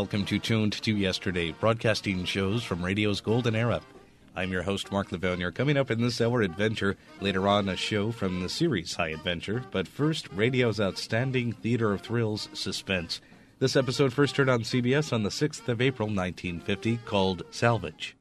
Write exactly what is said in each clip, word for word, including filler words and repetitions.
welcome to Tuned to Yesterday, broadcasting shows from radio's golden era. I'm your host, Mark Lavergne. Coming up in this hour, Adventure. Later on, a show from the series High Adventure. But first, radio's outstanding theater of thrills, Suspense. This episode first aired on C B S on the sixth of April, nineteen fifty, called Salvage.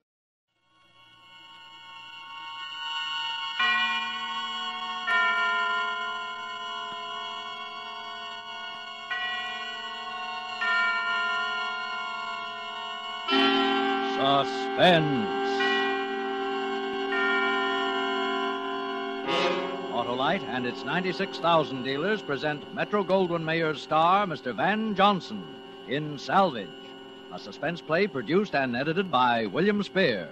Suspense. Autolite and its ninety-six thousand dealers present Metro-Goldwyn-Mayer's star, Mister Van Johnson, in Salvage, a suspense play produced and edited by William Spear.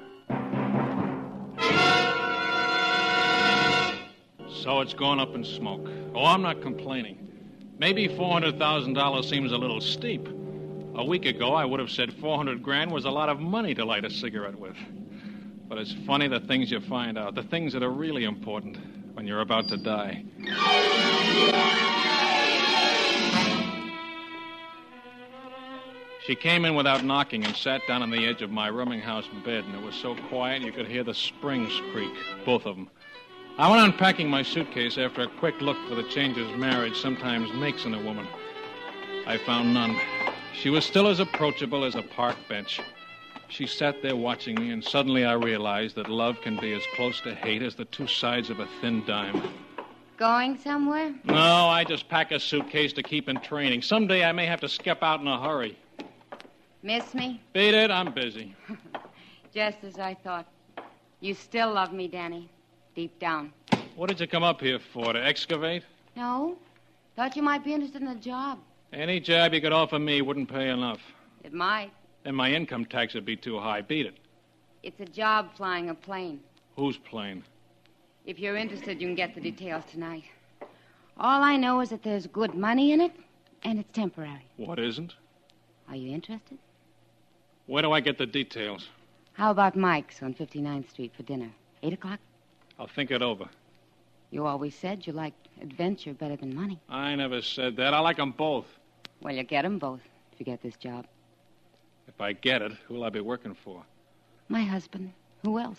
So it's gone up in smoke. Oh, I'm not complaining. Maybe four hundred thousand dollars seems a little steep. A week ago, I would have said four hundred grand was a lot of money to light a cigarette with. But it's funny the things you find out, the things that are really important when you're about to die. She came in without knocking and sat down on the edge of my rooming house bed, and it was so quiet you could hear the springs creak, both of them. I went unpacking my suitcase after a quick look for the changes marriage sometimes makes in a woman. I found none. She was still as approachable as a park bench. She sat there watching me, and suddenly I realized that love can be as close to hate as the two sides of a thin dime. Going somewhere? No, I just pack a suitcase to keep in training. Someday I may have to skip out in a hurry. Miss me? Beat it, I'm busy. Just as I thought. You still love me, Danny. Deep down. What did you come up here for, to excavate? No. Thought you might be interested in a job. Any job you could offer me wouldn't pay enough. It might. Then my income tax would be too high. Beat it. It's a job flying a plane. Whose plane? If you're interested, you can get the details tonight. All I know is that there's good money in it, and it's temporary. What isn't? Are you interested? Where do I get the details? How about Mike's on fifty-ninth Street for dinner? Eight o'clock? I'll think it over. You always said you liked adventure better than money. I never said that. I like them both. Well, you get 'em both if you get this job. If I get it, who'll I be working for? My husband. Who else?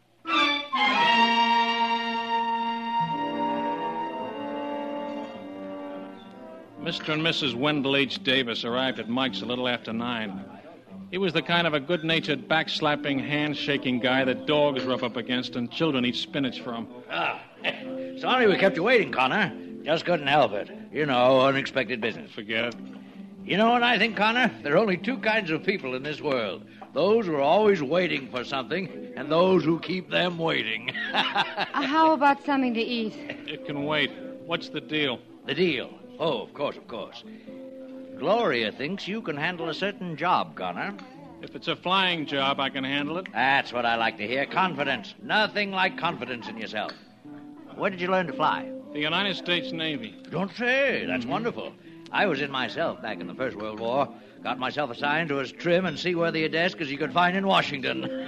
Mister and Missus Wendell H. Davis arrived at Mike's a little after nine. He was the kind of a good-natured, back-slapping, hand-shaking guy that dogs rub up against and children eat spinach from. Ah, sorry we kept you waiting, Connor. Just couldn't help it. You know, unexpected business. Forget it. You know what I think, Connor? There are only two kinds of people in this world. Those who are always waiting for something, and those who keep them waiting. uh, how about something to eat? It can wait. What's the deal? The deal? Oh, of course, of course. Gloria thinks you can handle a certain job, Connor. If it's a flying job, I can handle it. That's what I like to hear. Confidence. Nothing like confidence in yourself. Where did you learn to fly? The United States Navy. Don't say. That's mm-hmm. wonderful. I was in myself back in the First World War. Got myself assigned to as trim and seaworthy a desk as you could find in Washington.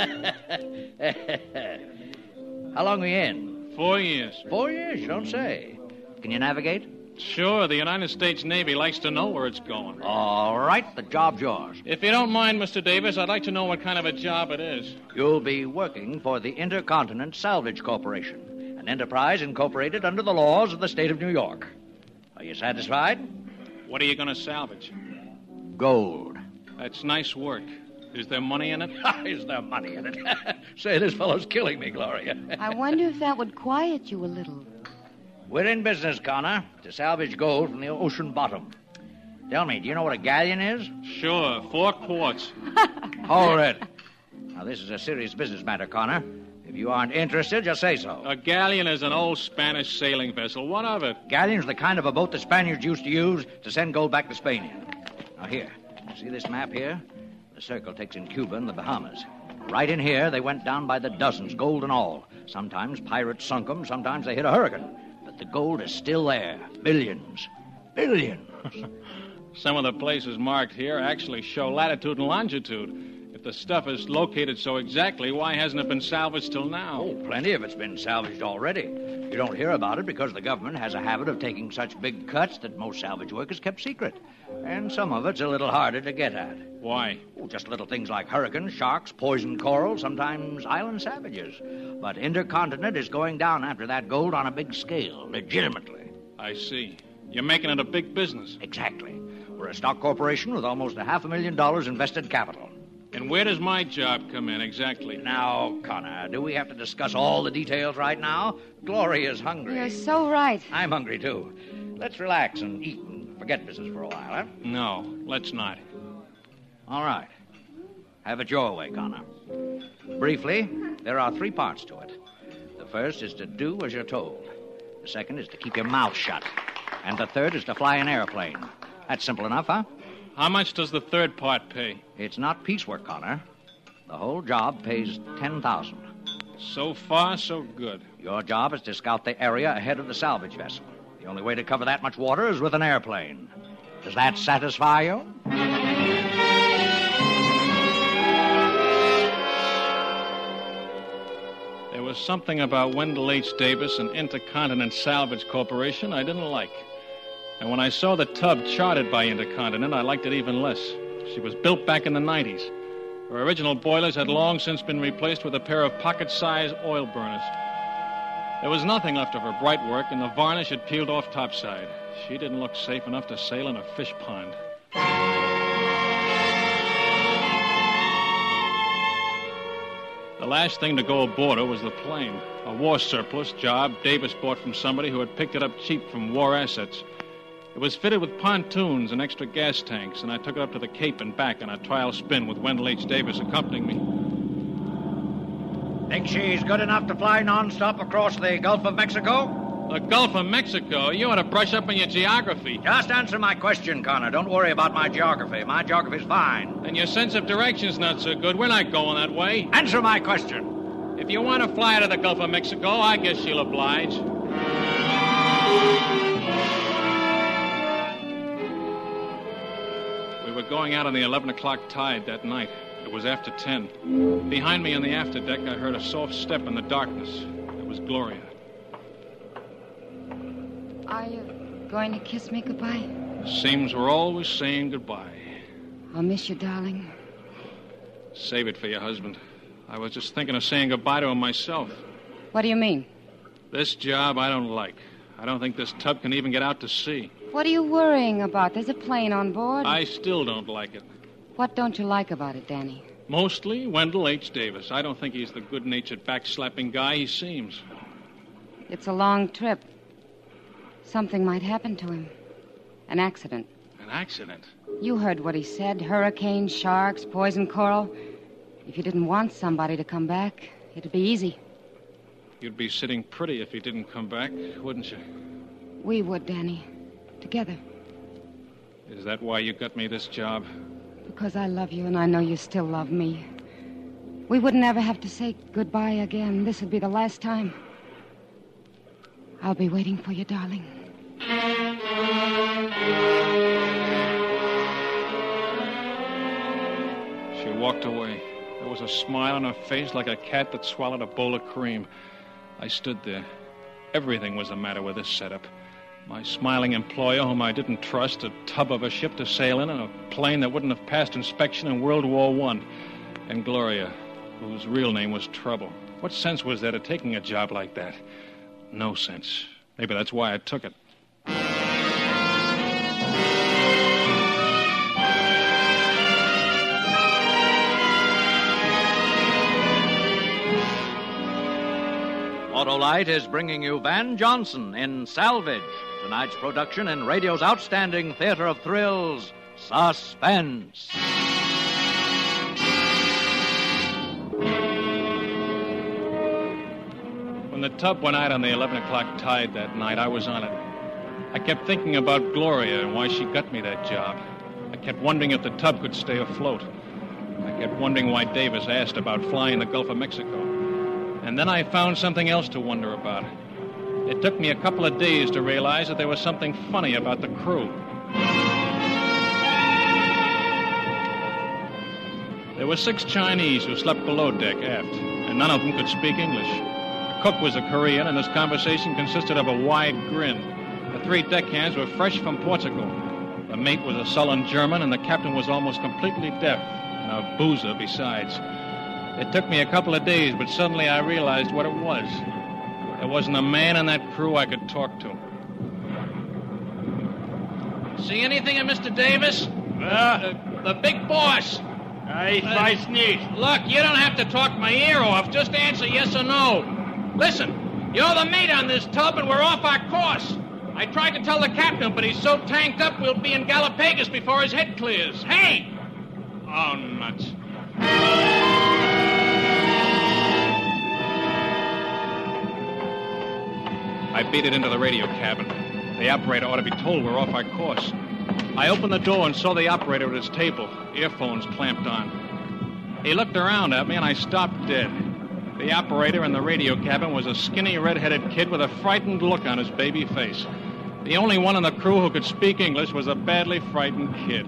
How long were you in? Four years. Four years? You don't say. Can you navigate? Sure. The United States Navy likes to know where it's going. All right. The job's yours. If you don't mind, Mister Davis, I'd like to know what kind of a job it is. You'll be working for the Intercontinent Salvage Corporation, an enterprise incorporated under the laws of the state of New York. Are you satisfied? What are you going to salvage? Gold. That's nice work. Is there money in it? Is there money in it? Say, this fellow's killing me, Gloria. I wonder if that would quiet you a little. We're in business, Connor, to salvage gold from the ocean bottom. Tell me, do you know what a galleon is? Sure, four quarts. Hold it. Now, this is a serious business matter, Connor. If you aren't interested, just say so. A galleon is an old Spanish sailing vessel. What of it? Galleon's the kind of a boat the Spaniards used to use to send gold back to Spain in. Now, here. See this map here? The circle takes in Cuba and the Bahamas. Right in here, they went down by the dozens, gold and all. Sometimes pirates sunk them, sometimes they hit a hurricane. But the gold is still there. Billions. Billions. Some of the places marked here actually show latitude and longitude. If If the stuff is located so exactly, why hasn't it been salvaged till now? Oh, plenty of it's been salvaged already. You don't hear about it because the government has a habit of taking such big cuts that most salvage work is kept secret. And some of it's a little harder to get at. Why? Oh, just little things like hurricanes, sharks, poisoned coral, sometimes island savages. But Intercontinent is going down after that gold on a big scale, legitimately. I see. You're making it a big business. Exactly. We're a stock corporation with almost a half a million dollars invested capital. And where does my job come in exactly? Now, Connor, do we have to discuss all the details right now? Gloria's hungry. You're so right. I'm hungry, too. Let's relax and eat and forget business for a while, huh? No, let's not. All right. Have it your way, Connor. Briefly, there are three parts to it. The first is to do as you're told. The second is to keep your mouth shut. And the third is to fly an airplane. That's simple enough, huh? How much does the third part pay? It's not piecework, Connor. The whole job pays ten thousand dollars. So far, so good. Your job is to scout the area ahead of the salvage vessel. The only way to cover that much water is with an airplane. Does that satisfy you? There was something about Wendell H. Davis and Intercontinent Salvage Corporation I didn't like. And when I saw the tub chartered by Intercontinent, I liked it even less. She was built back in the nineties. Her original boilers had long since been replaced with a pair of pocket-sized oil burners. There was nothing left of her bright work, and the varnish had peeled off topside. She didn't look safe enough to sail in a fish pond. The last thing to go aboard her was the plane, a war surplus job Davis bought from somebody who had picked it up cheap from war assets. It was fitted with pontoons and extra gas tanks, and I took it up to the Cape and back on a trial spin with Wendell H. Davis accompanying me. Think she's good enough to fly nonstop across the Gulf of Mexico? The Gulf of Mexico? You ought to brush up on your geography. Just answer my question, Connor. Don't worry about my geography. My geography's fine. And your sense of direction's not so good. We're not going that way. Answer my question. If you want to fly to the Gulf of Mexico, I guess she'll oblige. We were going out on the eleven o'clock tide that night. It was after ten. Behind me on the afterdeck, I heard a soft step in the darkness. It was Gloria. Are you going to kiss me goodbye? Seems we're always saying goodbye. I'll miss you, darling. Save it for your husband. I was just thinking of saying goodbye to him myself. What do you mean? This job I don't like. I don't think this tub can even get out to sea. What are you worrying about? There's a plane on board. I still don't like it. What don't you like about it, Danny? Mostly Wendell H. Davis. I don't think he's the good-natured, backslapping guy he seems. It's a long trip. Something might happen to him. An accident. An accident? You heard what he said. Hurricanes, sharks, poison coral. If you didn't want somebody to come back, it'd be easy. You'd be sitting pretty if he didn't come back, wouldn't you? We would, Danny. Together. Is that why you got me this job? Because I love you and I know you still love me. We wouldn't ever have to say goodbye again. This would be the last time. I'll be waiting for you, darling. She walked away. There was a smile on her face like a cat that swallowed a bowl of cream. I stood there. Everything was the matter with this setup. My smiling employer, whom I didn't trust, a tub of a ship to sail in, and a plane that wouldn't have passed inspection in World War One. And Gloria, whose real name was Trouble. What sense was there to taking a job like that? No sense. Maybe that's why I took it. Autolite is bringing you Van Johnson in Salvage, tonight's production in radio's outstanding theater of thrills, Suspense. When the tub went out on the eleven o'clock tide that night, I was on it. I kept thinking about Gloria and why she got me that job. I kept wondering if the tub could stay afloat. I kept wondering why Davis asked about flying the Gulf of Mexico. And then I found something else to wonder about. It took me a couple of days to realize that there was something funny about the crew. There were six Chinese who slept below deck aft, and none of them could speak English. The cook was a Korean, and his conversation consisted of a wide grin. The three deckhands were fresh from Portugal. The mate was a sullen German, and the captain was almost completely deaf, and a boozer besides. It took me a couple of days, but suddenly I realized what it was. There wasn't a man in that crew I could talk to. See anything of Mister Davis? Uh, The, the big boss. I, I sneeze. Look, you don't have to talk my ear off. Just answer yes or no. Listen, you're the mate on this tub, and we're off our course. I tried to tell the captain, but he's so tanked up we'll be in Galapagos before his head clears. Hey! Oh, nuts. I beat it into the radio cabin. The operator ought to be told we're off our course. I opened the door and saw the operator at his table, earphones clamped on. He looked around at me, and I stopped dead. The operator in the radio cabin was a skinny, red-headed kid with a frightened look on his baby face. The only one in the crew who could speak English was a badly frightened kid.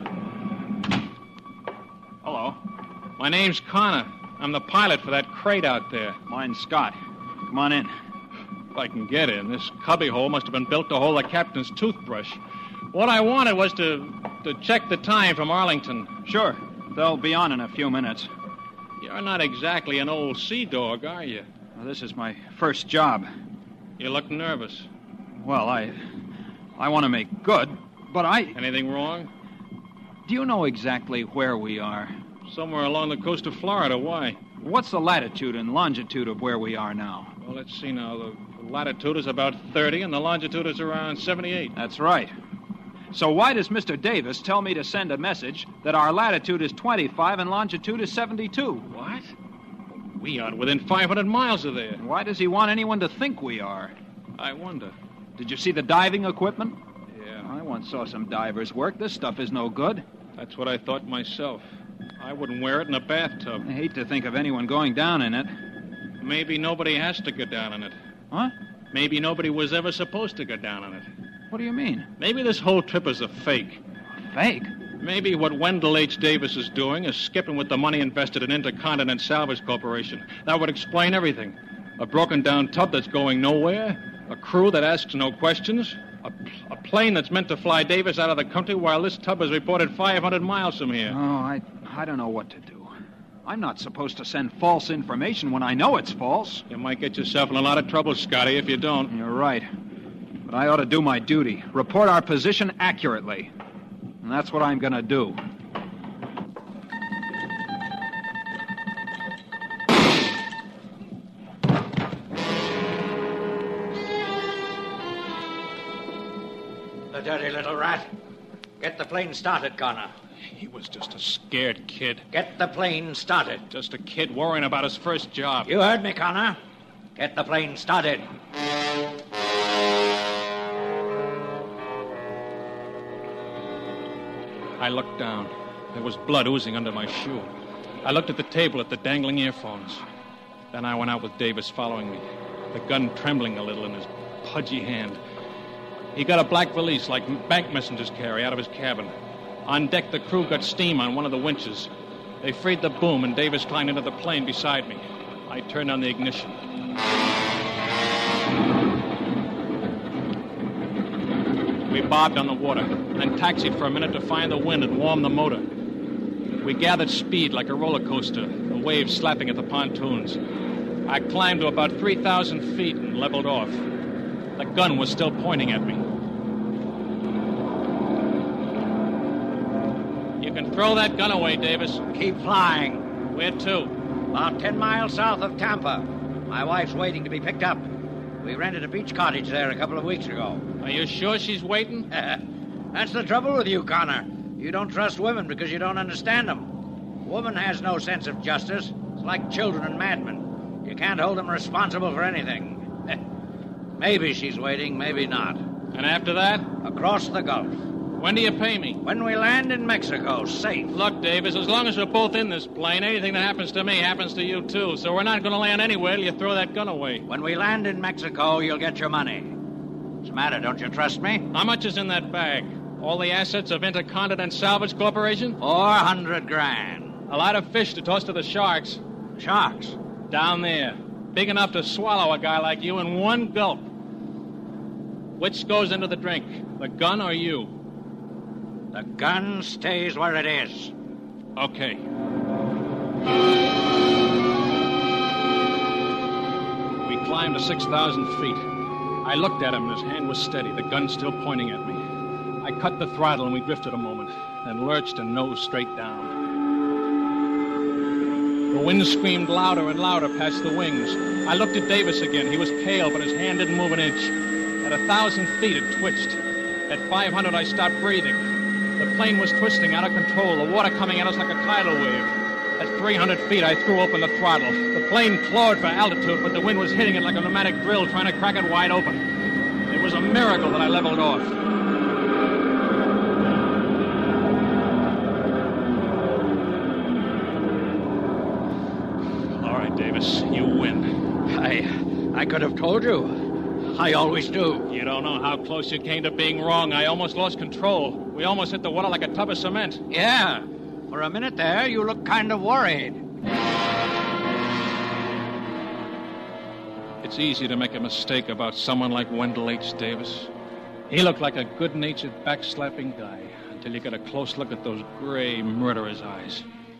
Hello. My name's Connor. I'm the pilot for that crate out there. Mine's Scott. Come on in. If I can get in, this cubbyhole must have been built to hold the captain's toothbrush. What I wanted was to, to check the time from Arlington. Sure. They'll be on in a few minutes. You're not exactly an old sea dog, are you? Well, this is my first job. You look nervous. Well, I... I want to make good, but I... Anything wrong? Do you know exactly where we are? Somewhere along the coast of Florida. Why? What's the latitude and longitude of where we are now? Well, let's see now. The latitude is about thirty, and the longitude is around seventy-eight. That's right. So why does Mister Davis tell me to send a message that our latitude is twenty-five and longitude is seventy-two? What? We aren't within five hundred miles of there. Why does he want anyone to think we are? I wonder. Did you see the diving equipment? Yeah. I once saw some divers work. This stuff is no good. That's what I thought myself. I wouldn't wear it in a bathtub. I hate to think of anyone going down in it. Maybe nobody has to go down in it. Huh? Maybe nobody was ever supposed to go down in it. What do you mean? Maybe this whole trip is a fake. Fake? Maybe what Wendell H. Davis is doing is skipping with the money invested in Intercontinental Salvage Corporation. That would explain everything. A broken-down tub that's going nowhere, a crew that asks no questions, a, a plane that's meant to fly Davis out of the country while this tub is reported five hundred miles from here. Oh, I, I don't know what to do. I'm not supposed to send false information when I know it's false. You might get yourself in a lot of trouble, Scotty, if you don't. You're right. But I ought to do my duty. Report our position accurately. And that's what I'm going to do. The dirty little rat. Get the plane started, Connor. He was just a scared kid. Get the plane started. Just a kid worrying about his first job. You heard me, Connor. Get the plane started. I looked down. There was blood oozing under my shoe. I looked at the table at the dangling earphones. Then I went out with Davis following me, the gun trembling a little in his pudgy hand. He got a black valise like bank messengers carry out of his cabin. On deck, the crew got steam on one of the winches. They freed the boom, and Davis climbed into the plane beside me. I turned on the ignition. We bobbed on the water, then taxied for a minute to find the wind and warm the motor. We gathered speed like a roller coaster, the waves slapping at the pontoons. I climbed to about three thousand feet and leveled off. The gun was still pointing at me. You can throw that gun away, Davis. Keep flying. Where to? About ten miles south of Tampa. My wife's waiting to be picked up. We rented a beach cottage there a couple of weeks ago. Are you sure she's waiting? That's the trouble with you, Connor. You don't trust women because you don't understand them. Woman has no sense of justice. It's like children and madmen. You can't hold them responsible for anything. Maybe she's waiting, maybe not. And after that? Across the Gulf. When do you pay me? When we land in Mexico, safe. Look, Davis, as long as we're both in this plane, anything that happens to me happens to you, too. So we're not going to land anywhere till you throw that gun away. When we land in Mexico, you'll get your money. What's the matter? Don't you trust me? How much is in that bag? All the assets of Intercontinental Salvage Corporation? Four hundred grand. A lot of fish to toss to the sharks. Sharks? Down there. Big enough to swallow a guy like you in one gulp. Which goes into the drink? The gun or you? The gun stays where it is. Okay. We climbed to six thousand feet. I looked at him, and his hand was steady, the gun still pointing at me. I cut the throttle, and we drifted a moment, then lurched and nosed straight down. The wind screamed louder and louder past the wings. I looked at Davis again. He was pale, but his hand didn't move an inch. At a thousand feet, it twitched. At five hundred, I stopped breathing. The plane was twisting out of control, the water coming at us like a tidal wave. At three hundred feet, I threw open the throttle. The plane clawed for altitude, but the wind was hitting it like a pneumatic drill, trying to crack it wide open. It was a miracle that I leveled off. All right, Davis, you win. I... I could have told you. I always do. You don't know how close you came to being wrong. I almost lost control. We almost hit the water like a tub of cement. Yeah. For a minute there, you looked kind of worried. It's easy to make a mistake about someone like Wendell H. Davis. He looked like a good-natured, backslapping guy until you get a close look at those gray, murderous eyes.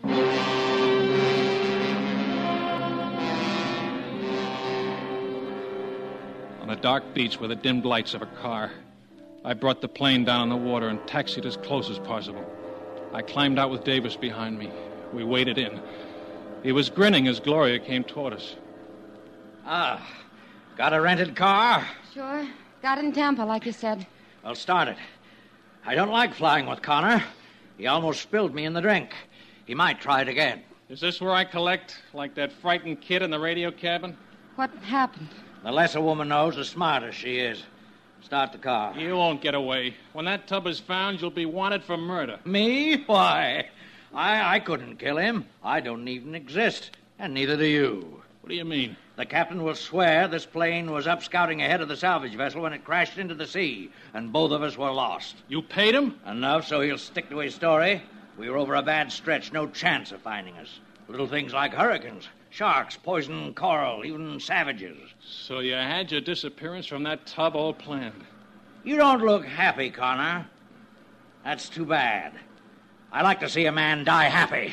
On a dark beach with the dimmed lights of a car, I brought the plane down on the water and taxied as close as possible. I climbed out with Davis behind me. We waded in. He was grinning as Gloria came toward us. Ah, got a rented car? Sure. Got in Tampa, like you said. Well, start it. I don't like flying with Connor. He almost spilled me in the drink. He might try it again. Is this where I collect, like that frightened kid in the radio cabin? What happened? The less a woman knows, the smarter she is. Start the car. You won't get away. When that tub is found, you'll be wanted for murder. Me? Why? I, I couldn't kill him. I don't even exist. And neither do you. What do you mean? The captain will swear this plane was up scouting ahead of the salvage vessel when it crashed into the sea, and both of us were lost. You paid him? Enough so he'll stick to his story. We were over a bad stretch, no chance of finding us. Little things like hurricanes, sharks, poison coral, even savages. So you had your disappearance from that tub all planned. You don't look happy, Connor. That's too bad. I like to see a man die happy.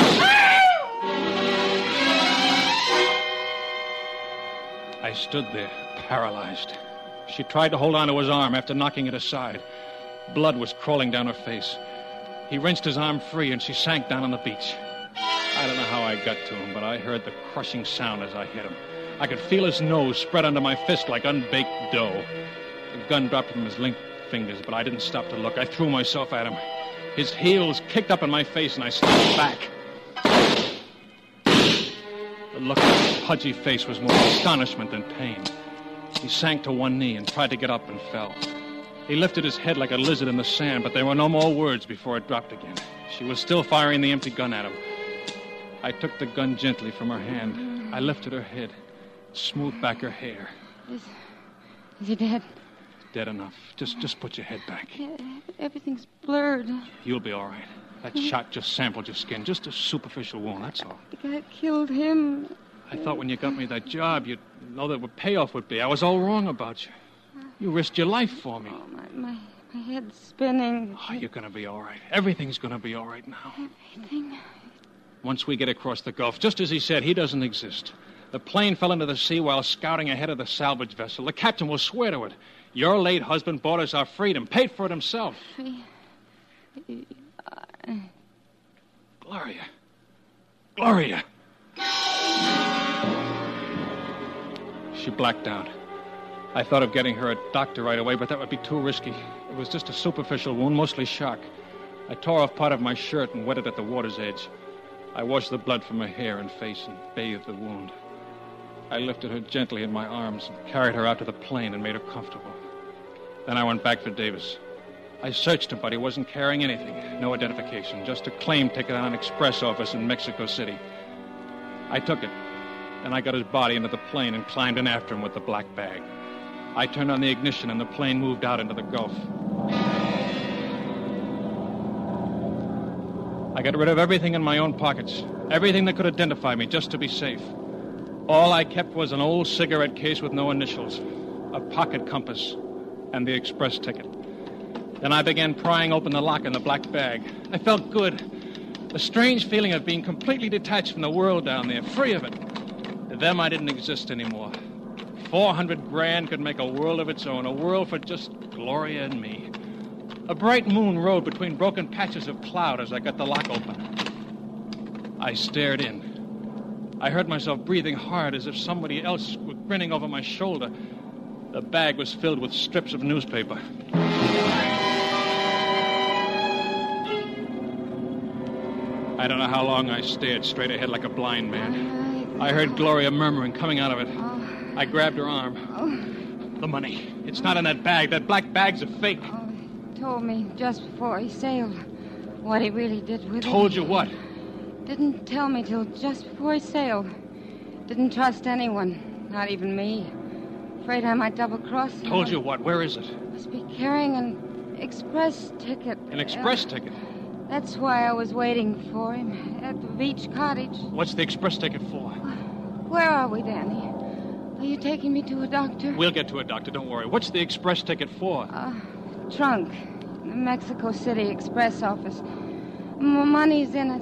I stood there, paralyzed. She tried to hold on to his arm after knocking it aside. Blood was crawling down her face. He wrenched his arm free, and she sank down on the beach. I don't know how I got to him, but I heard the crushing sound as I hit him. I could feel his nose spread under my fist like unbaked dough. The gun dropped from his limp fingers, but I didn't stop to look. I threw myself at him. His heels kicked up in my face, and I stepped back. The look on his pudgy face was more astonishment than pain. He sank to one knee and tried to get up and fell. He lifted his head like a lizard in the sand, but there were no more words before it dropped again. She was still firing the empty gun at him. I took the gun gently from her hand. I lifted her head, smoothed back her hair. Is, is he dead? Dead enough. Just just put your head back. Everything's blurred. You'll be all right. That shot just sampled your skin. Just a superficial wound, that's all. The guy killed him. I thought when you got me that job, you'd know that what payoff would be. I was all wrong about you. You risked your life for me. Oh, my, my, my head's spinning. Oh, you're going to be all right. Everything's going to be all right now. Everything? Once we get across the Gulf, just as he said, he doesn't exist. The plane fell into the sea while scouting ahead of the salvage vessel. The captain will swear to it. Your late husband bought us our freedom, paid for it himself. Free? Uh... Gloria. Gloria. She blacked out. I thought of getting her a doctor right away, but that would be too risky. It was just a superficial wound, mostly shock. I tore off part of my shirt and wet it at the water's edge. I washed the blood from her hair and face and bathed the wound. I lifted her gently in my arms and carried her out to the plane and made her comfortable. Then I went back for Davis. I searched him, but he wasn't carrying anything. No identification, just a claim ticket on an express office in Mexico City. I took it. Then I got his body into the plane and climbed in after him with the black bag. I turned on the ignition and the plane moved out into the Gulf. I got rid of everything in my own pockets, everything that could identify me, just to be safe. All I kept was an old cigarette case with no initials, a pocket compass, and the express ticket. Then I began prying open the lock in the black bag. I felt good. A strange feeling of being completely detached from the world down there, free of it. To them, I didn't exist anymore. Four hundred grand could make a world of its own, a world for just Gloria and me. A bright moon rode between broken patches of cloud as I got the lock open. I stared in. I heard myself breathing hard as if somebody else were grinning over my shoulder. The bag was filled with strips of newspaper. I don't know how long I stared straight ahead like a blind man. I heard Gloria murmuring, coming out of it. I grabbed her arm. The money. It's not in that bag. That black bag's a fake. Oh, he told me just before he sailed what he really did with it. Told you what? Didn't tell me till just before he sailed. Didn't trust anyone, not even me. Afraid I might double-cross him. Told you what? Where is it? Must be carrying an express ticket. An express Uh, ticket? That's why I was waiting for him at the beach cottage. What's the express ticket for? Where are we, Danny? Are you taking me to a doctor? We'll get to a doctor, don't worry. What's the express ticket for? Uh, trunk. The Mexico City Express office. M- money's in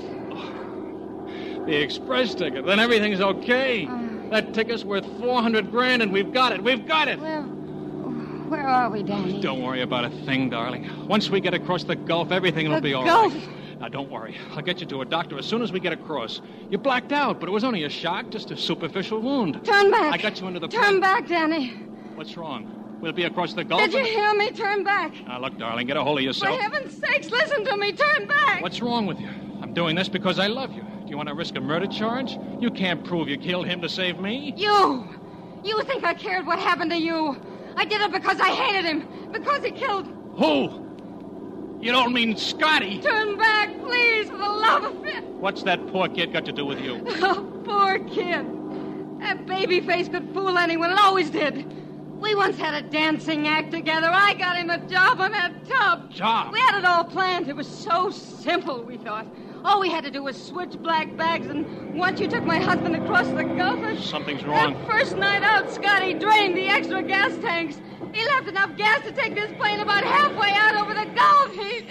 it. The express ticket. Then everything's okay. Uh, that ticket's worth four hundred grand, and we've got it. We've got it. Well, where are we, Danny? Don't worry about a thing, darling. Once we get across the Gulf, everything will The be all Gulf? right. Now, don't worry. I'll get you to a doctor as soon as we get across. You blacked out, but it was only a shock, just a superficial wound. Turn back. I got you into the Turn plane. back, Danny. What's wrong? We'll be across the Gulf. Did you and- hear me? Turn back. Now, look, darling, get a hold of For yourself. heaven's sakes, listen to me. Turn back. What's wrong with you? I'm doing this because I love you. Do you want to risk a murder charge? You can't prove you killed him to save me. You! You think I cared what happened to you? I did it because I hated him. Because he killed... Who? You don't mean Scotty? Turn back, please, for the love of it. What's that poor kid got to do with you? Oh, poor kid. That baby face could fool anyone. It always did. We once had a dancing act together. I got him a job on that tub. Job? We had it all planned. It was so simple, we thought. All we had to do was switch black bags, and once you took my husband across the Gulf... and Something's wrong. That first night out, Scotty drained the extra gas tanks. He left enough gas to take this plane about halfway out over the Gulf. He...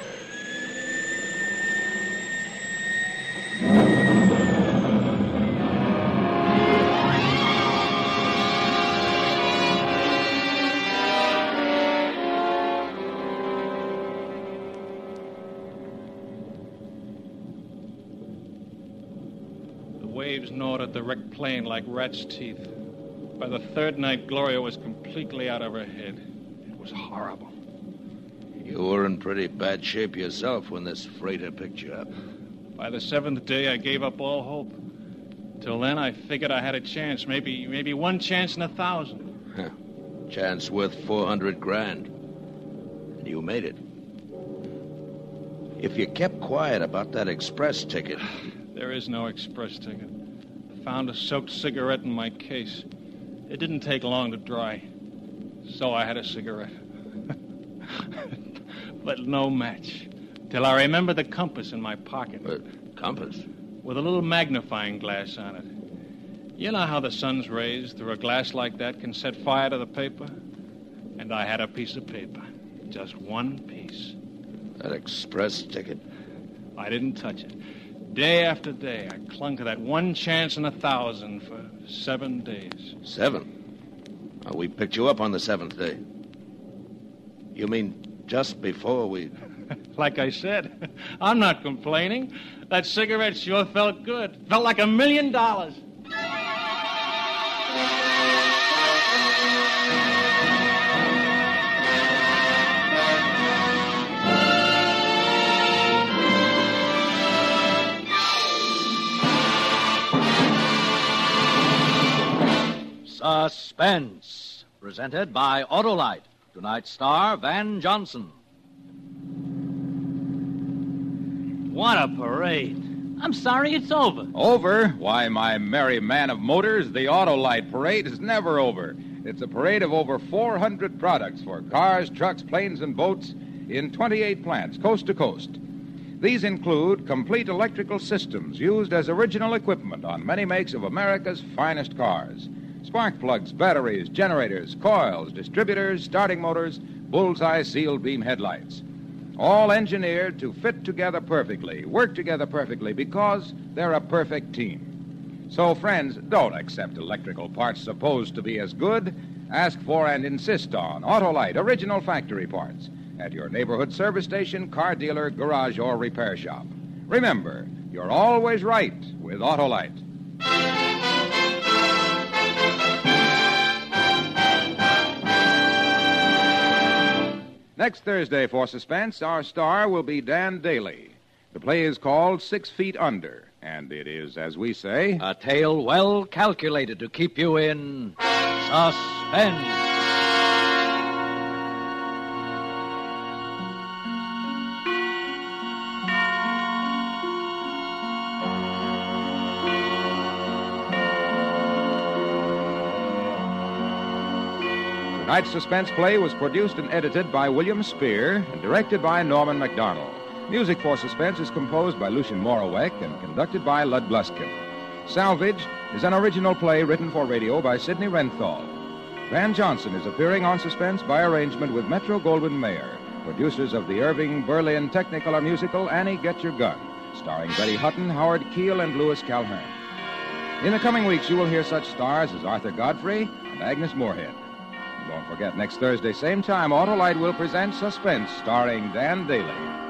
The waves gnawed at the wrecked plane like rats' teeth. By the third night, Gloria was completely out of her head. It was horrible. You were in pretty bad shape yourself when this freighter picked you up. By the seventh day, I gave up all hope. Till then, I figured I had a chance, maybe maybe one chance in a thousand. Huh. Chance worth four hundred grand. And you made it. If you kept quiet about that express ticket... There is no express ticket. I found a soaked cigarette in my case. It didn't take long to dry. So I had a cigarette. But no match. Till I remembered the compass in my pocket. Uh, compass? With a little magnifying glass on it. You know how the sun's rays through a glass like that can set fire to the paper? And I had a piece of paper. Just one piece. That express ticket. I didn't touch it. Day after day, I clung to that one chance in a thousand for seven days. Seven? Uh, we picked you up on the seventh day. You mean just before we... Like I said, I'm not complaining. That cigarette sure felt good. Felt like a million dollars. Suspense. Presented by Autolite. Tonight's star, Van Johnson. What a parade. I'm sorry it's over. Over? Why, my merry man of motors, the Autolite parade is never over. It's a parade of over four hundred products for cars, trucks, planes, and boats in twenty-eight plants, coast to coast. These include complete electrical systems used as original equipment on many makes of America's finest cars. Spark plugs, batteries, generators, coils, distributors, starting motors, bullseye sealed beam headlights. All engineered to fit together perfectly, work together perfectly, because they're a perfect team. So, friends, don't accept electrical parts supposed to be as good. Ask for and insist on Autolite original factory parts at your neighborhood service station, car dealer, garage, or repair shop. Remember, you're always right with Autolite. Next Thursday for Suspense, our star will be Dan Daly. The play is called Six Feet Under, and it is, as we say, a tale well calculated to keep you in suspense. Tonight's suspense play was produced and edited by William Spear and directed by Norman MacDonald. Music for Suspense is composed by Lucien Moraweck and conducted by Lud Gluskin. Salvage is an original play written for radio by Sidney Renthal. Van Johnson is appearing on Suspense by arrangement with Metro-Goldwyn-Mayer, producers of the Irving Berlin Technicolor musical Annie Get Your Gun, starring Betty Hutton, Howard Keel, and Louis Calhern. In the coming weeks, you will hear such stars as Arthur Godfrey and Agnes Moorehead. Don't forget, next Thursday, same time, Autolite will present Suspense, starring Dan Daly.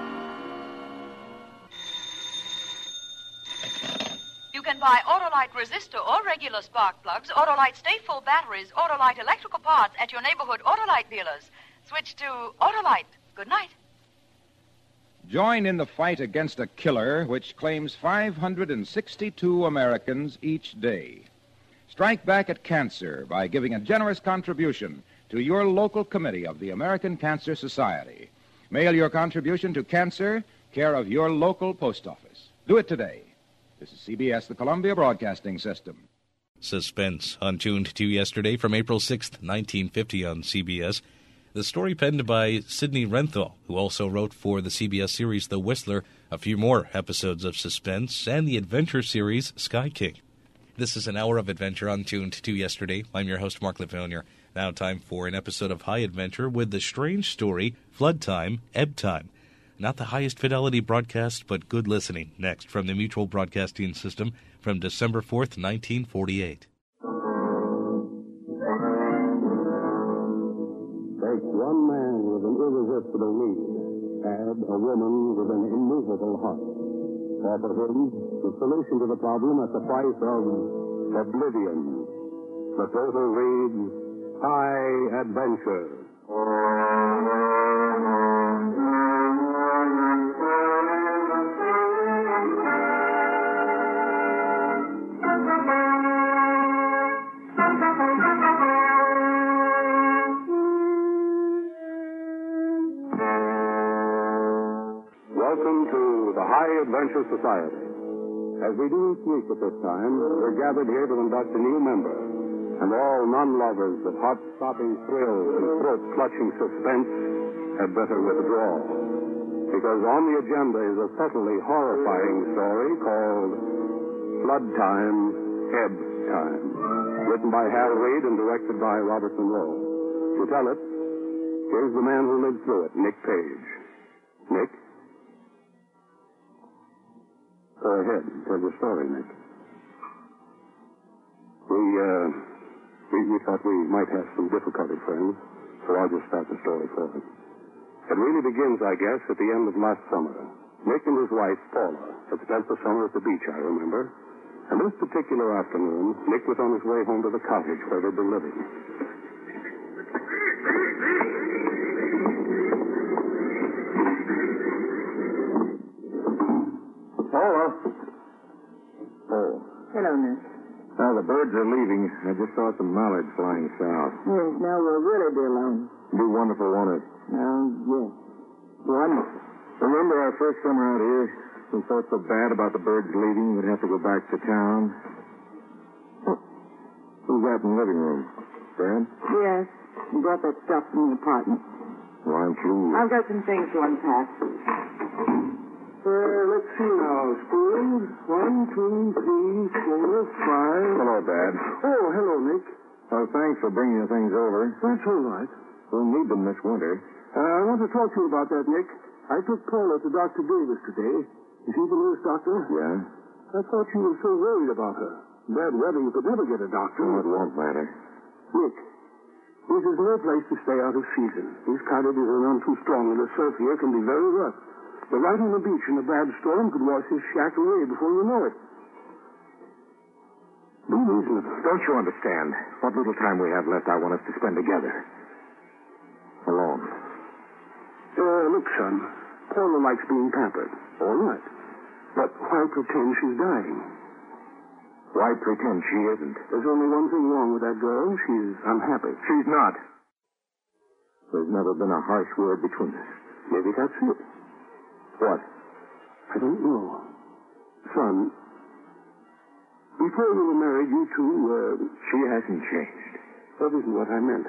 You can buy Autolite resistor or regular spark plugs, Autolite stay-full batteries, Autolite electrical parts at your neighborhood Autolite dealers. Switch to Autolite. Good night. Join in the fight against a killer which claims five hundred sixty-two Americans each day. Strike back at cancer by giving a generous contribution to your local committee of the American Cancer Society. Mail your contribution to Cancer, care of your local post office. Do it today. This is C B S, the Columbia Broadcasting System. Suspense, untuned to yesterday from April sixth, nineteen fifty on C B S. The story penned by Sidney Renthal, who also wrote for the C B S series The Whistler, a few more episodes of Suspense, and the adventure series Sky King. This is an hour of adventure untuned to yesterday. I'm your host, Mark Livonia. Now time for an episode of High Adventure with the strange story, Flood Time, Ebb Time. Not the highest fidelity broadcast, but good listening. Next, from the Mutual Broadcasting System from December fourth, nineteen forty-eight. Take one man with an irresistible need, add a woman with an immovable heart. Offer him the solution to the problem at the price of oblivion. The total reads High Adventure. Welcome to the High Adventure Society. As we do each week at this time, we're gathered here to induct a new member. And all non-lovers of heart-stopping thrills and throat-clutching suspense had better withdraw. Because on the agenda is a subtly horrifying story called Flood Time, Ebb Time. Written by Hal Reed and directed by Robert Monroe. To tell it, here's the man who lived through it, Nick Page. Nick? Go ahead. Tell your story, Nick. We, uh, we, we thought we might have some difficulty, friends, so I'll just start the story for you. It really begins, I guess, at the end of last summer. Nick and his wife, Paula, had spent the summer at the beach, I remember. And this particular afternoon, Nick was on his way home to the cottage where they'd been living. Paula. Oh. Hello, Nick. Now, the birds are leaving. I just saw some mallards flying south. Yes, now we'll really be alone. Be wonderful, won't it? Oh, yes. Wonderful. Remember our first summer out here? We felt so bad about the birds leaving, we'd have to go back to town. Oh. Who's that in the living room? Fran? Yes. You brought that stuff from the apartment. Well, I'm through. I've got some things to unpack. Uh, let's see now. Spoons. One, two, three, four, five. Hello, Dad. Oh, hello, Nick. Well, thanks for bringing the things over. That's all right. We'll need them this winter. Uh, I want to talk to you about that, Nick. I took Paula to Doctor Davis today. Is he the nurse doctor? Yeah? I thought you were so worried about her. Bad weather, you could never get a doctor. Oh, it won't matter. Nick, this is no place to stay out of season. These cottages are none too strong, and the surf here can be very rough. You're right on the beach, and a bad storm could wash this shack away before you know it. Be reasonable. Don't you understand? What little time we have left, I want us to spend together. Alone. Uh, look, son, Paula likes being pampered. All right. But why pretend she's dying? Why pretend she isn't? There's only one thing wrong with that girl. She's unhappy. She's not. There's never been a harsh word between us. Maybe that's it. What? I don't know. Son, before you were married, you two, uh... She hasn't changed. That isn't what I meant.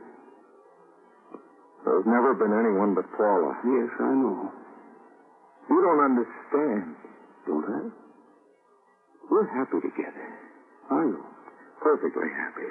There's never been anyone but Paula. Yes, I know. You don't understand. Don't I? We're happy together. Are you? Perfectly happy.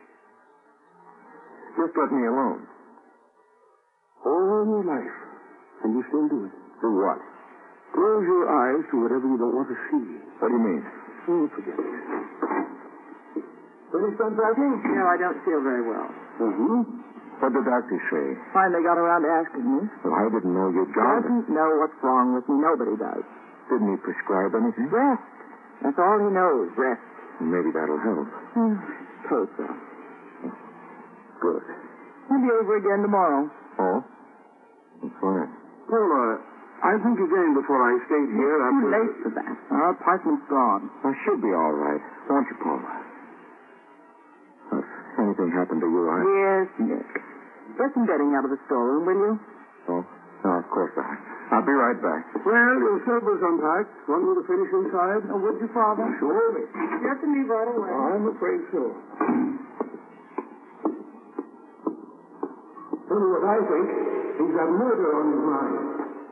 Just let me alone. All your life. And you still do it. Do what? Close your eyes to whatever you don't want to see. What do you mean? Oh, forget it. Finished unpacking? No, I don't feel very well. Mm-hmm. What did the doctor say? Finally got around to asking me. Well, I didn't know you'd got it. Doesn't know what's wrong with me. Nobody does. Didn't he prescribe anything? Rest. That's all he knows. Rest. Maybe that'll help. Hmm. Suppose so. Good. I'll be over again tomorrow. Oh? That's fine. Paula, I think again before I stayed here. It's after... too late for that. Our apartment's gone. I should be all right. Won't you, Paula? If anything happened to you, I... Yes, Nick. Get some bedding out of the storeroom, will you? Oh, no, of course not. I'll be right back. Well, your sofa's unpacked. Want me to finish inside? Oh, would you, Father? Sure. You have to leave right away. I'm afraid so. Tell you what I think. He's got murder on his mind.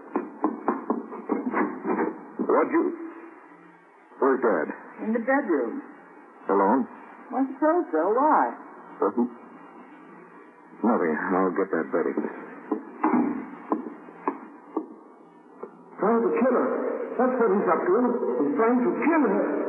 What'd you... Where's Dad? In the bedroom. Alone? I suppose so. Why? Nothing. Nothing. I'll get that Betty. Trying to kill her. That's what he's up to. He's trying to kill her.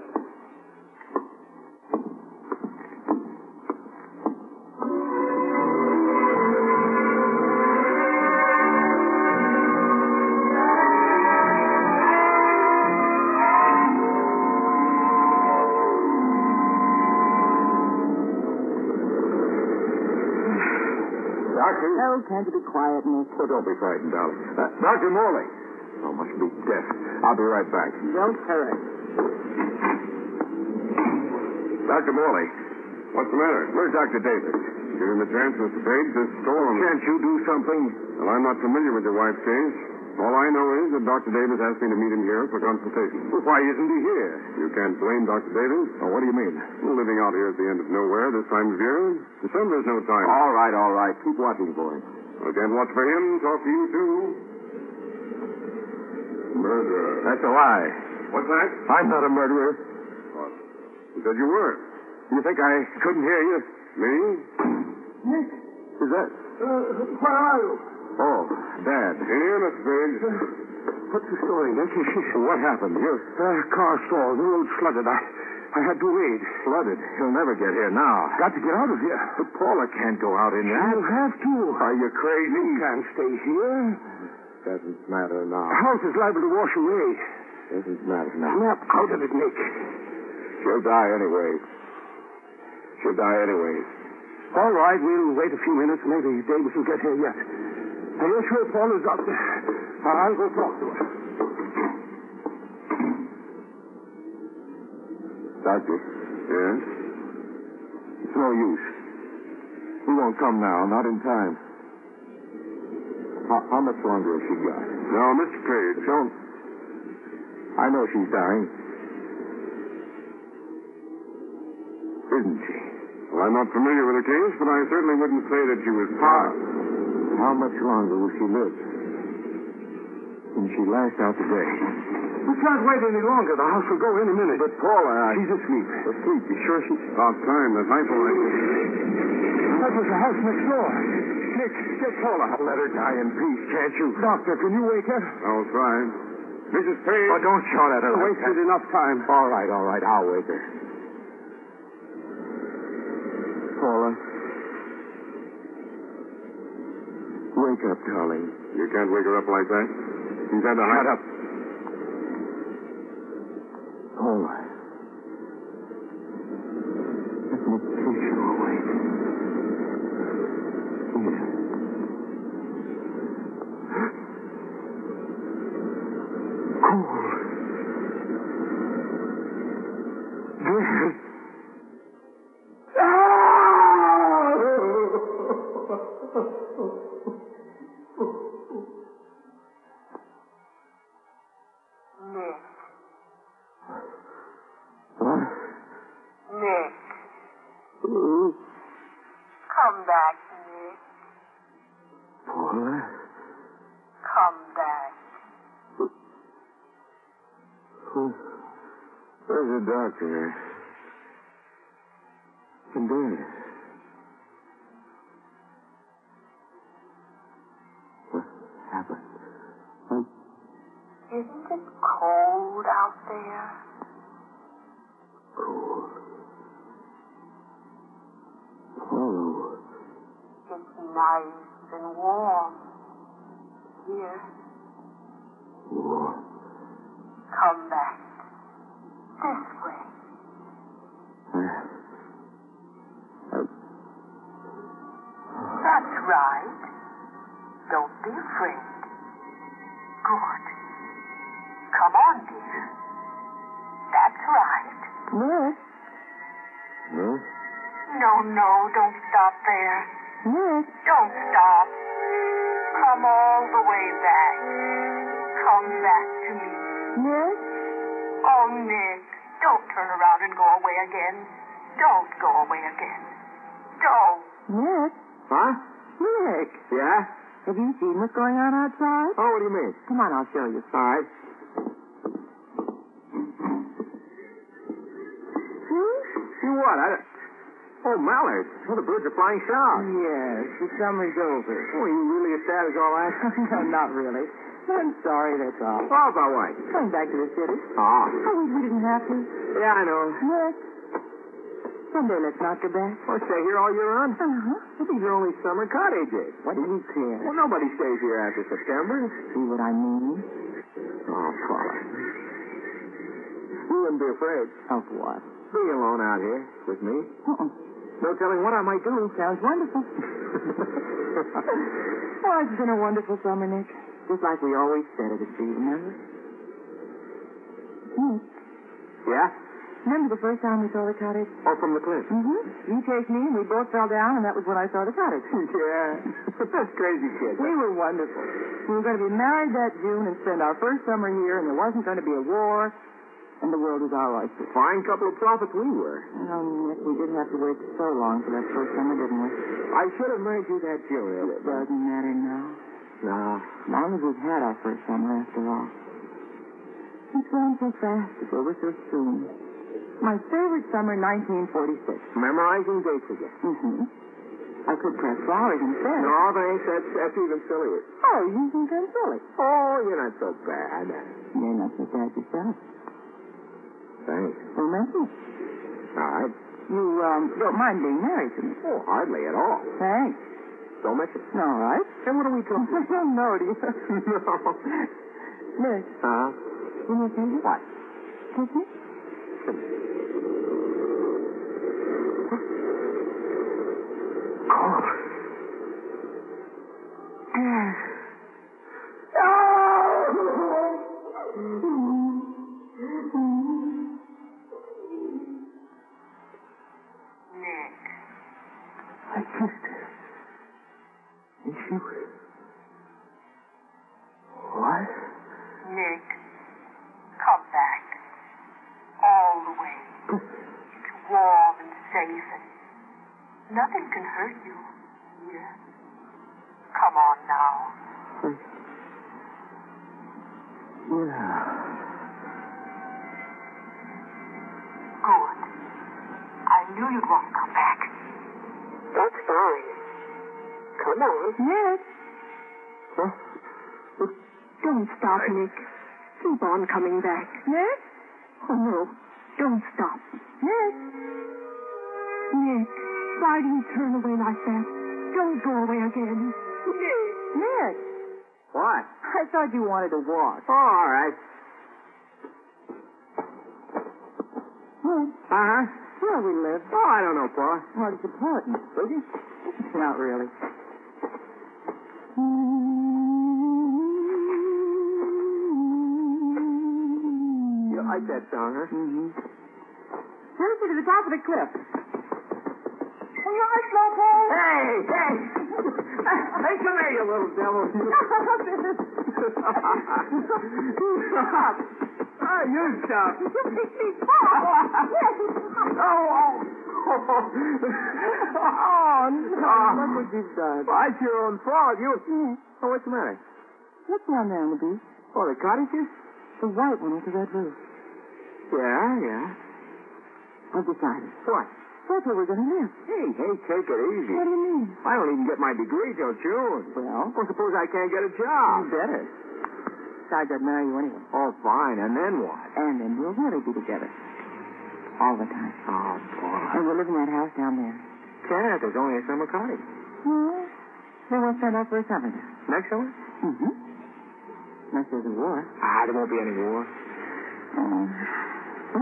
Doctor? Oh, can't you be quiet, Nick? Oh, don't be frightened, darling. Uh, Doctor Morley. Oh, must be deaf. I'll be right back. Don't hurry. Doctor Morley. What's the matter? Where's Doctor Davis? Give him a chance, Mister Page. This storm... Can't you do something? Well, I'm not familiar with your wife's case. All I know is that Doctor Davis asked me to meet him here for consultation. Well, why isn't he here? You can't blame Doctor Davis. Oh, what do you mean? Well, living out here at the end of nowhere this time of year. December's no time. All right, all right. Keep watching for him. I can't watch for him. Talk to you, too. Murderer. That's a lie. What's that? I'm not a murderer. What? You said you were. You think I couldn't hear you? Me? Nick. Is that... Uh, where are you? Oh, Dad. Here, Mister Page. What's the story, Nick? What happened? You... Uh, car stalled. The road's flooded. I, I had to wait. Flooded? He'll never get here now. Got to get out of here. But Paula can't go out in that. You have to. Are you crazy? You can't stay here. Doesn't matter now. The house is liable to wash away. Doesn't matter now. Snap out of it, Nick. She'll die anyway. She'll die anyway. All right, we'll wait a few minutes. Maybe Davis will get here yet. Are you sure Paul is up there? I'll go talk to her. Doctor? Yes? It's no use. He won't come now, not in time. How, how much longer has she got? Now, Mister Page. Don't. I know she's dying. Isn't she? Well, I'm not familiar with the case, but I certainly wouldn't say that she was... How, how much longer will she live? And she lashed out the day. We can't wait any longer. The house will go any minute. But Paula, I... She's asleep. Asleep? You sure she's... About time. The hypolite... That was the house next door. Nick, get Paula. Let her die in peace, can't you? Doctor, can you wake her? I'll try. Missus Page. Oh, don't shout at her. I wasted enough time. All right, all right. I'll wake her. Paula. Wake up, darling. You can't wake her up like that. She's had the Shut up. Paula. Let me push you away. Here. Cool. There. Nick. Come back, Nick. Paula? Come back. Where's the doctor? And Dad? What happened? What? Isn't it cold out there? Cold. Oh. It's nice and warm. Here. Warm. Come back. This way. Uh, That's right. Don't be afraid. Good. Come on, dear. That's right. Nick? No? No, no, don't stop there. Nick? Don't stop. Come all the way back. Come back to me. Nick? Oh, Nick, don't turn around and go away again. Don't go away again. Don't. Nick? Huh? Nick? Yeah? Have you seen what's going on outside? Oh, what do you mean? Come on, I'll show you. All right. Hmm? You what? I... Oh, mallards. Oh, the birds are flying south. Yes, the summer's over. Oh, are you really as sad as all that? No, not really. I'm sorry, that's all. Oh, about what? Coming back to the city. Oh. I wish we didn't have to. Yeah, I know. Nick, someday let's not go back. Or stay here all year round? Uh-huh. Well, these are only summer cottages. What do you care? Well, nobody stays here after September. See what I mean? Oh, Paula. You wouldn't be afraid. Of what? Being alone out here with me. Uh-uh. No telling what I might do. Sounds wonderful. Oh, it's been a wonderful summer, Nick. Just like we always said it'd be, remember? Hmm. Yeah? Remember the first time we saw the cottage? Oh, from the cliff? Mm-hmm. You chased me, and we both fell down, and that was when I saw the cottage. Yeah. That's crazy, kid. We were wonderful. We were going to be married that June and spend our first summer here, and there wasn't going to be a war, and the world was our oyster. Fine couple of prophets we were. Oh, Nick, we did have to wait so long for that first summer, didn't we? I should have married you that June. It doesn't matter now. No. As long as we've had our first summer, after all. It's gone so fast. It's over so soon. My favorite summer, nineteen forty-six. Memorizing dates again. Mm-hmm. I could press flowers instead. No, thanks. That's, that's even sillier. Oh, you think I'm silly? Oh, you're not so bad. You're not so bad yourself. Thanks. Don't mention it. All right. You, um, don't mind being married to me? Oh, hardly at all. Thanks. Don't mention it. All right. Then what are we talking about? I don't know, do you? No. Nick. Huh? You know something? What? Kiss me? Oh. Dad. Nick. I kissed her. And she was... What? Nick, come back. All the way. It's warm and safe, and nothing can hurt you here. Come on now. Yeah. Good. I knew you'd want to come back. That's fine. Come on. Nick. Huh? Don't stop, Nick. Keep on coming back. Nick? Oh, no. Don't stop. Nick. Nick, why do you turn away like that? Don't go away again. Nick. Nick. What? I thought you wanted to walk. Oh, all right. Well, Uh-huh. where we live. Oh, I don't know, Pa. Well, it's important. Is he? Not really. You like that song, huh? Mm-hmm. Where's it to the top of the cliff? Oh, you like Slowpoke? Hey, hey! Hey, come here, you little devil. Stop. Oh, you stop. You make me fall. Oh, oh. Oh, no. Look what you've done. Well, it's your own fault. You... Oh, what's the matter? Look down there on the beach. Oh, the cottages? The white one with the red roof. Yeah, yeah. I've decided. What? That's where we're going to live. Hey, hey, take it easy. What do you mean? I don't even get my degree till June. Well? Well, suppose I can't get a job. You better. Besides, I'd marry you anyway. Oh, fine. And then what? And then we'll really be together. All the time. Oh, boy. And we'll live in that house down there. Can't. There's only a summer cottage. Well, then we'll start out for a summer there. Next summer? Mm-hmm. Unless there's a war. Ah, there won't be any war. Oh. Huh?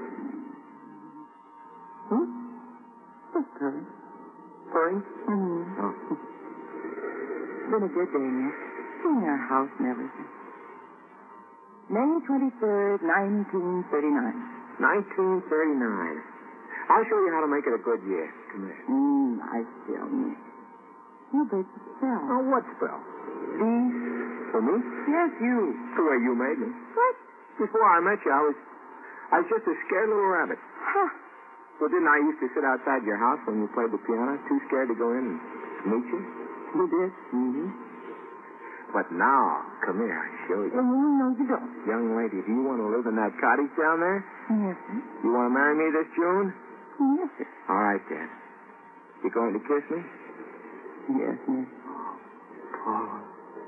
Huh? Just purring. Purring? Mm-hmm. Oh. Been a good day, Nick. Seeing our house and everything. May twenty-third, nineteen thirty-nine. nineteen thirty-nine. I'll show you how to make it a good year. Come here. Mm, I still, Nick. You break the spell. Oh, what spell? These? For me? Yes, you. The way you made me. What? Before I met you, I was... I was just a scared little rabbit. Huh. Well, didn't I used to sit outside your house when you played the piano, too scared to go in and meet you? You did? Mm-hmm. But now, come here, I'll show you. Well, no, you don't. Young lady, do you want to live in that cottage down there? Yes, sir. You want to marry me this June? Yes, sir. All right, then. You going to kiss me? Yes, Nick. Oh.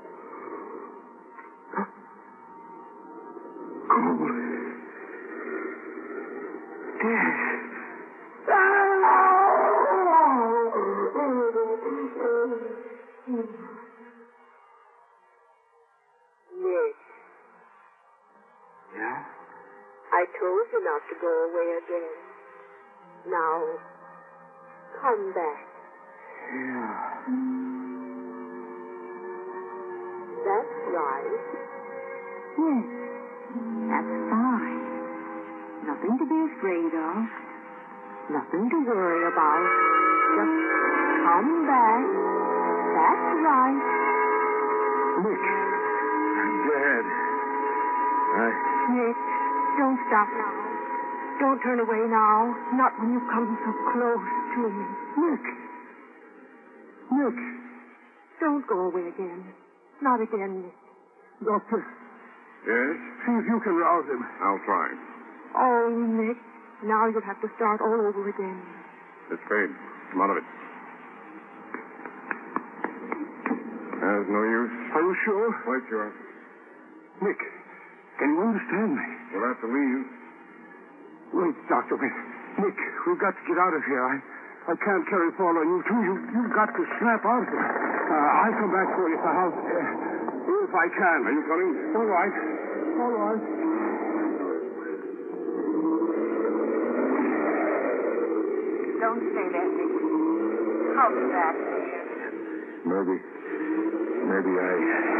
Cool. Yes. Nick, Yeah? I told you not to go away again. Now, come back. Yeah. That's right. Yes. That's fine. Nothing to be afraid of. Nothing to worry about. Just come back. That's right. Nick, I'm dead. I... Nick, don't stop now. Don't turn away now. Not when you come so close to me. Nick. Nick. Don't go away again. Not again, Nick. Doctor, Yes? see if you can rouse him. I'll try. Oh, Nick. Now you'll have to start all over again. It's paid. Come out of it. There's no use. Are you sure? Quite sure. Nick, can you understand me? We'll have to leave. Wait, Doctor, wait. Nick, we've got to get out of here. I, I can't carry Paul on you, too. You, you've got to snap out of it. Uh, I'll come back for you at the house. Uh, if I can. Are you coming? All right. All right. Don't stay there, Nick. Come back here. Maybe. Maybe I...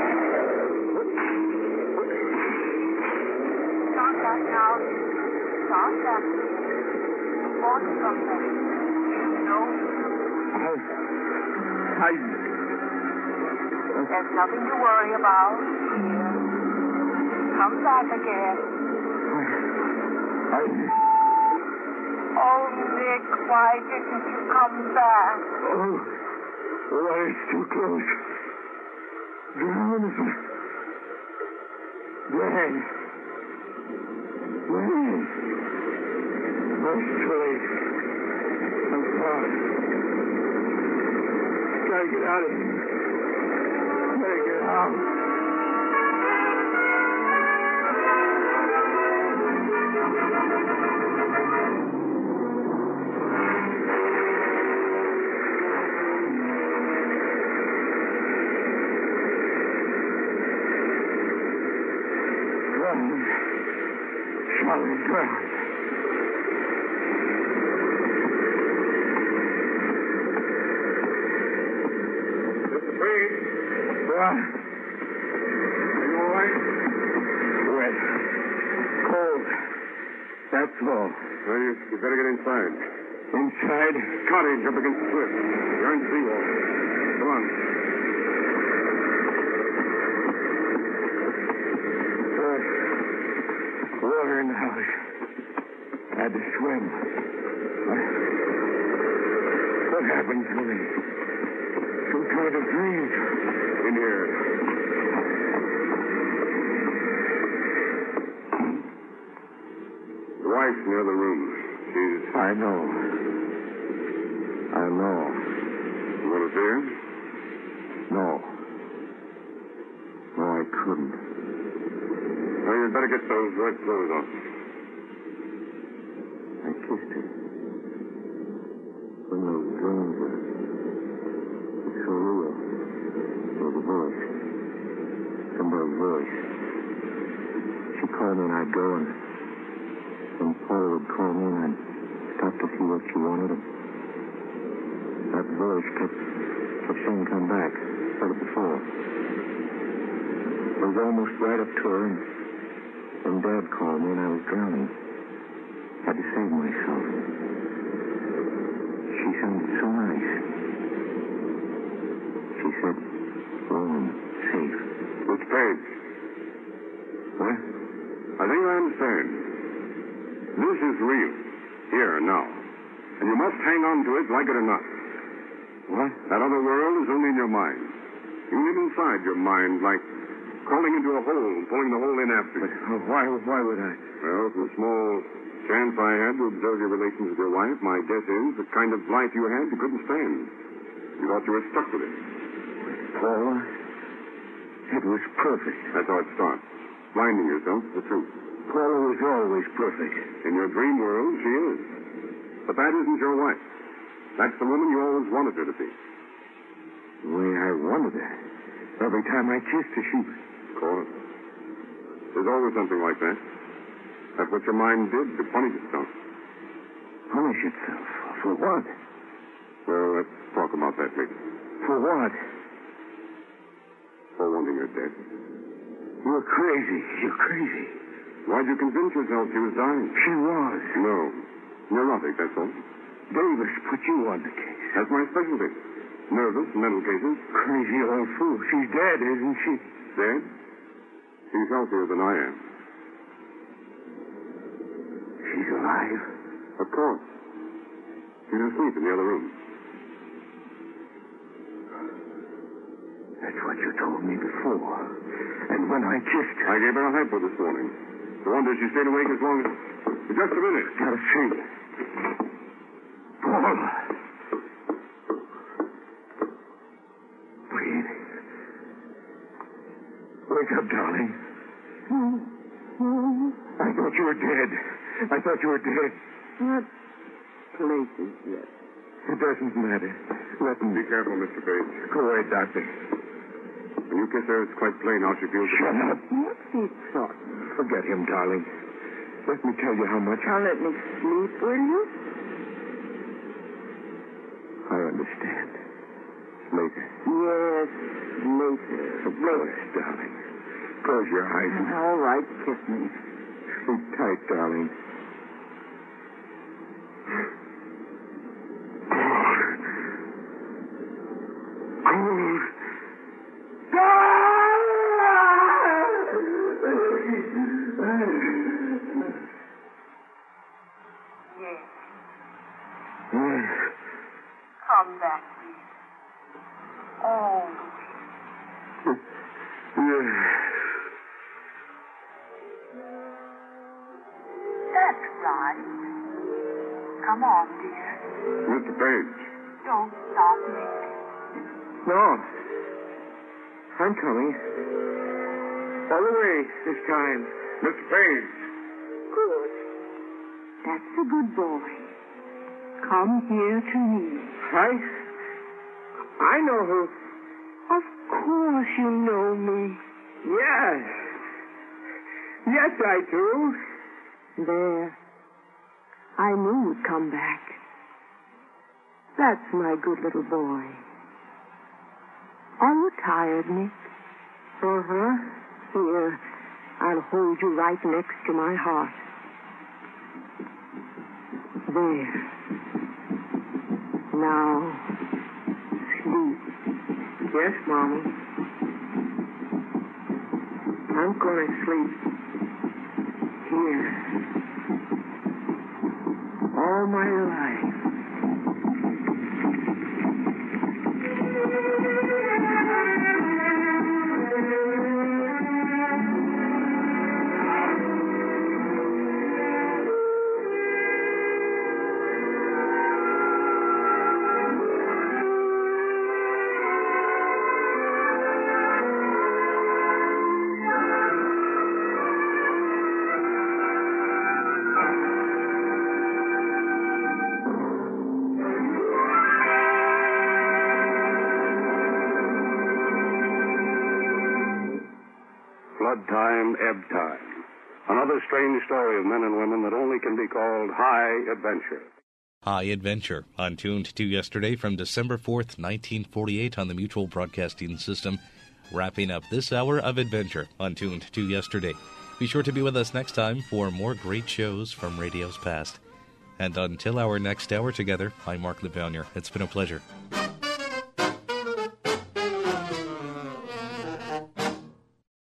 Stop that now. Stop that. Want to come back. No. I... I... There's nothing to worry about. Here. Come back again. I... Oh, Nick, why didn't you come back? Oh, why, it's too close. Drown. Dad. Dad. Oh, it's too late. I'm sorry. Gotta get out of here. Gotta get out. Charlie drowned. Mister Freed. What? Are you all right? Wet. Cold. That's all. Well, you, you better get inside. Inside? Cottage up against the cliff. You're in seawall. Come on. Water in the house. I had to swim. What, what happened to me? Some kind of dream. In here. The wife's in the other room. She's... I know. I know. You want to see her? No. No, I couldn't. Well, you'd better get those wet clothes off. I kissed her. When those dreams were... It's so real. There was a voice. Somebody's voice. She called me and I'd go and... When Paul would call me and I'd stop to see what she wanted. And that voice kept... kept saying, come back. Said it before. I was almost right up to her and... When Dad called me and I was drowning. Had to save myself. She sounded so nice. She said, warm, safe. Which page? What? I think I understand. This is real. Here and now. And you must hang on to it, like it or not. What? That other world is only in your mind. You live inside your mind, like... crawling into a hole and pulling the hole in after you. But why, why would I? Well, from the small chance I had to observe your relations with your wife, my guess is the kind of life you had you couldn't stand. You thought you were stuck with it. Paul, it was perfect. That's how it starts. Blinding yourself to the truth. Paula was always perfect. In your dream world, she is. But that isn't your wife. That's the woman you always wanted her to be. The way I wanted her. Every time I kissed her, she... Of course. There's always something like that. That's what your mind did to punish itself. Punish itself? For what? Well, let's talk about that later. For what? For wanting her dead. You're crazy. You're crazy. Why'd you convince yourself she was dying? She was. No. Neurotic, that's all. Davis put you on the case. That's my specialty. Nervous, mental cases. Crazy old fool. She's dead, isn't she? Dead? She's healthier than I am. She's alive? Of course. She's asleep in the other room. That's what you told me before. And when I kissed her... I gave her a hypo this morning. No wonder she stayed awake as long as... Just a minute. Gotta see. Paula. Breathe. Wake up, darling. I thought you were dead. I thought you were dead. What place is this? It doesn't matter. Let me... Be careful, Mister Page. Go away, Doctor. When you kiss her, it's quite plain how she feels. Shut up. What's he talking? Forget him, darling. Let me tell you how much... Now let me sleep, will you? I understand. Later. Yes, later. Of course, darling. Close your eyes and... All right, kiss me. Sleep tight, darling. Cold. Yes. Yes. Come back, please. Oh. Yes. Page. Don't stop, Nick. No. I'm coming. All the way this time. Mister Page. Good. That's a good boy. Come here to me. I... I know who... Of course you know me. Yes. Yes, I do. There. I knew you'd come back. That's my good little boy. Are you tired, Nick? Uh-huh. Here, I'll hold you right next to my heart. There. Now, sleep. Yes, Mommy. I'm going to sleep here all my life. Flood time, ebb time. Another strange story of men and women that only can be called high adventure. High Adventure, untuned to yesterday from December fourth, nineteen forty-eight on the Mutual Broadcasting System. Wrapping up this hour of adventure, untuned to yesterday. Be sure to be with us next time for more great shows from radio's past. And until our next hour together, I'm Mark LeVelnier. It's been a pleasure.